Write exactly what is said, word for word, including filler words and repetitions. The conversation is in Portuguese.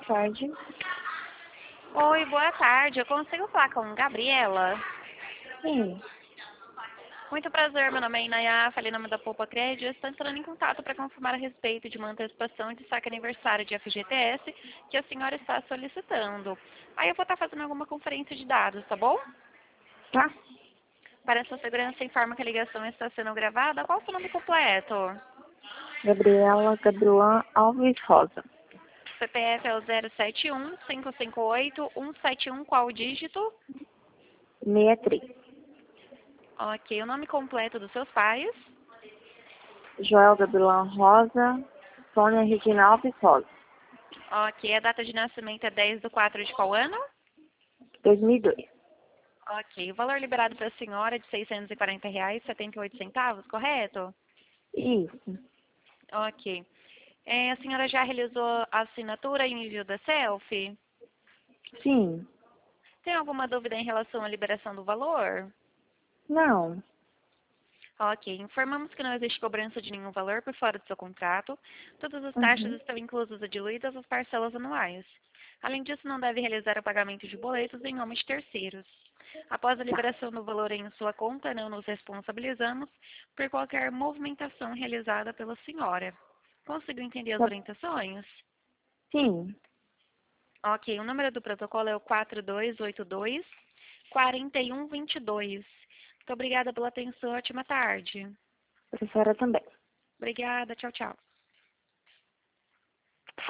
tarde. Oi, boa tarde. Eu consigo falar com Gabriela? Sim. Muito prazer, meu nome é Inayá, falei em nome da Poupa Crédito. Eu estou entrando em contato para confirmar a respeito de uma antecipação de saque aniversário de F G T S que a senhora está solicitando. Aí eu vou estar fazendo alguma conferência de dados, tá bom? Tá? Para sua segurança, informa que a ligação está sendo gravada. Qual o seu nome completo? Gabriela Gabrilan Alves Rosa. C P F é o zero sete um, cinco cinco oito, um sete um, qual o dígito? sessenta e três. Ok, o nome completo dos seus pais? Joel Gabrilan Rosa. Sônia Regina Alves Rosa. Ok, a data de nascimento é dez de quatro de qual ano? dois mil e dois. Ok, o valor liberado para a senhora é de seiscentos e quarenta reais e setenta e oito centavos, correto? Isso. Ok. É, a senhora já realizou a assinatura e envio da selfie? Sim. Tem alguma dúvida em relação à liberação do valor? Não. Ok, informamos que não existe cobrança de nenhum valor por fora do seu contrato. Todas as taxas Uhum. estão inclusas e diluídas as parcelas anuais. Além disso, não deve realizar o pagamento de boletos em nome de terceiros. Após a liberação do valor em sua conta, não nos responsabilizamos por qualquer movimentação realizada pela senhora. Conseguiu entender as Tá. orientações? Sim. Ok, o número do protocolo é o quatro dois oito dois, quatro um dois dois. Muito obrigada pela atenção. Ótima tarde. Professora também. Obrigada. Tchau, tchau.